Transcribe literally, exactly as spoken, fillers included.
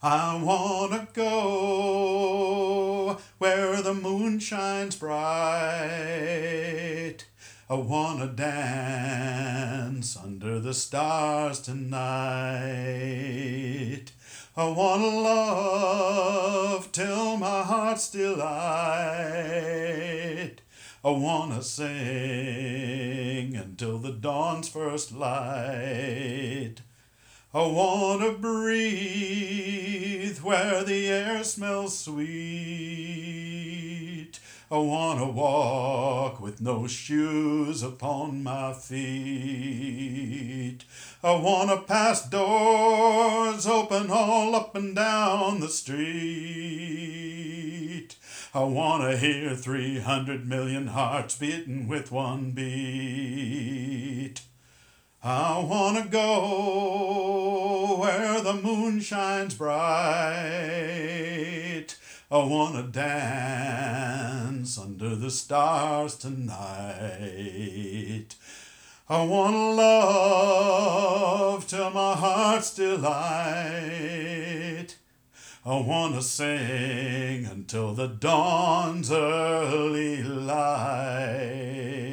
I wanna go where the moon shines bright. I wanna dance under the stars tonight. I wanna love till my heart's delight. I wanna sing until the dawn's first light. I wanna breathe where the air smells sweet. I wanna walk with no shoes upon my feet. I wanna pass doors open all up and down the street. I wanna hear three hundred million hearts beating with one beat. I wanna go where the moon shines bright. I wanna dance under the stars tonight. I wanna love till my heart's delight. I wanna sing until the dawn's early light.